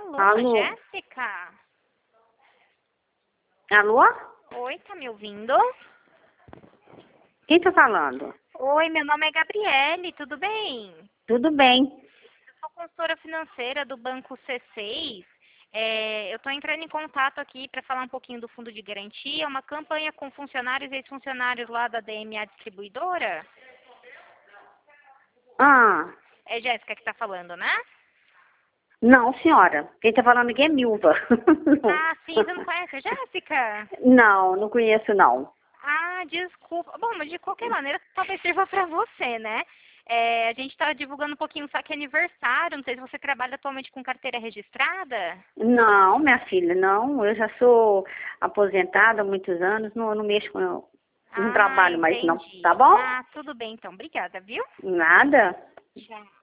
Alô, Alô? Jéssica? Alô? Oi, tá me ouvindo? Quem tá falando? Oi, meu nome é Gabriele, tudo bem? Tudo bem. Eu sou consultora financeira do Banco C6. Eu estou entrando em contato aqui para falar um pouquinho do Fundo de Garantia, uma campanha com funcionários e ex-funcionários lá da DMA Distribuidora. Ah, É Jéssica que está falando, né? não, senhora. Quem tá falando aqui é Milva. Ah, sim, você não conhece a Jéssica? Não, não conheço, não. Ah, desculpa. Bom, mas de qualquer maneira, talvez sirva para você, né? A gente está divulgando um pouquinho o saque aniversário. Não sei se você trabalha atualmente com carteira registrada. Não, minha filha, não. Eu já sou aposentada há muitos anos, não mexo com... Não Ah, trabalho mais, não. Tá entendi. bom? Ah, tudo bem então. Obrigada, viu? Nada. Tchau.